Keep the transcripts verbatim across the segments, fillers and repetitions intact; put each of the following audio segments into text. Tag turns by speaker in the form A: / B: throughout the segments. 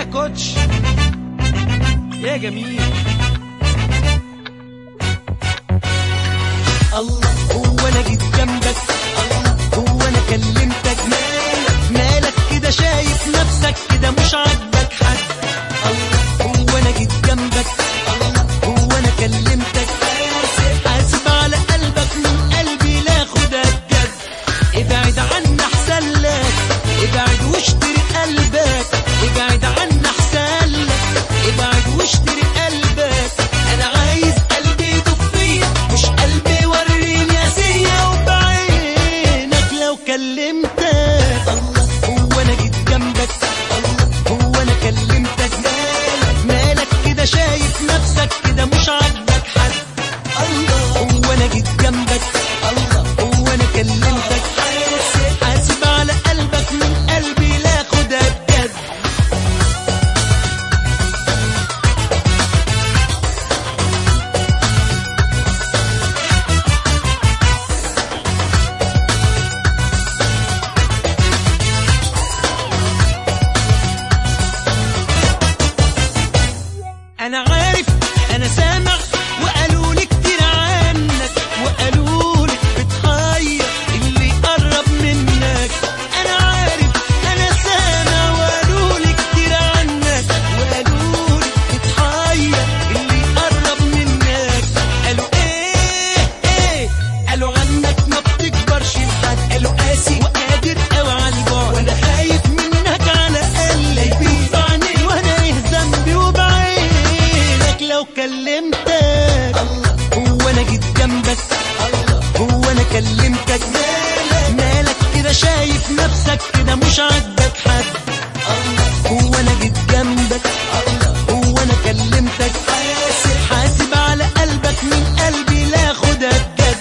A: كوتش يا جميل. الله هو انا جيت جنبك، الله هو انا كلمتك، مالك مالك كده شايف نفسك كده مش عاجبك حد. الله هو انا جيت جنبك، الله هو انا كلمتك، حاسب على قلبك من قلبي لا خدها بجد. ابعد عنا احسن لك، ابعد واشتري قلبك، ابعد عنا احسن لك، ابعد واشتري قلبك. انا عايز قلبي يدوب فيا مش قلبي وريني يا سيا وبعينك لو كلمتك. الله هو انا جيت جنبك، الله هو انا كلمتك، مالك مالك كده شايف نفسك كده مش عاجبك حد. الله هو انا جيت جنبك، الله هو انا كلمتك، حاسب على قلبك من قلبي لا خدها بجد. انا عارف انا سامع وقالوا لي كتير عنك، وقالوا لي بتغير اللي قرب منك. انا عارف انا سامع وقالوا لي كتير عنك، وقالوا لي بتغير اللي قرب منك. قالوا ايه ايه قالوا عنك ما بتكبرش لحد، قالوا قاسي وقادر قوي على البعد، وانا خايف منك على قلبي بيطعني وانا ايه ذنبي وبعينك لو كلمتك. الله هو انا جيت جنبك، الله هو انا كلمتك، مالك مالك كده شايف نفسك كده مش عاجبك حد. الله هو انا جيت جنبك، الله هو انا كلمتك، حاسب حاسب على قلبك من قلبي لا خدها بجد.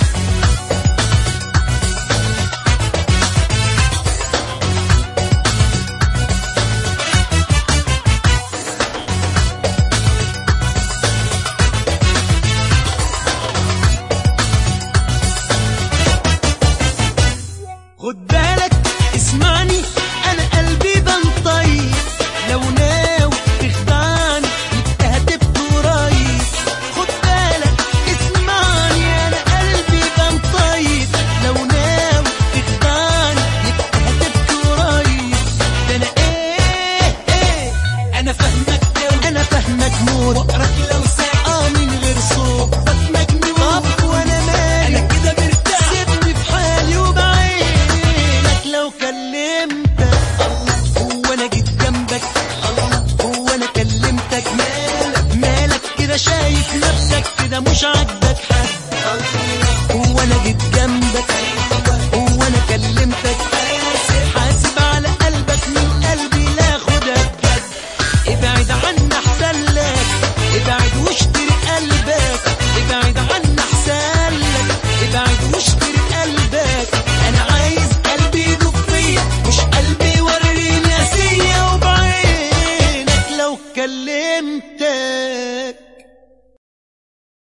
A: خد بالك اسمعني انا قلبي بنطيب، لو ناوي تخدعني يبقى هتبقى قريب. خد بالك اسمعني انا قلبي بنطيب، لو ناوي تخدعني يبقى هتبقى قريب. ده انا ايه ايه انا فاهمك قوي، انا فاهمك موت، بقرك لو ساعة اه من غير صوت بك مجنون. طب وانا مالي انا كده مرتاح، سيبني في حالي وبعينك لو كلمتك. الله هو انا جيت جنبك، الله هو انا كلمتك، مالك مالك كده شايف نفسك كده مش عاجبك حد. الله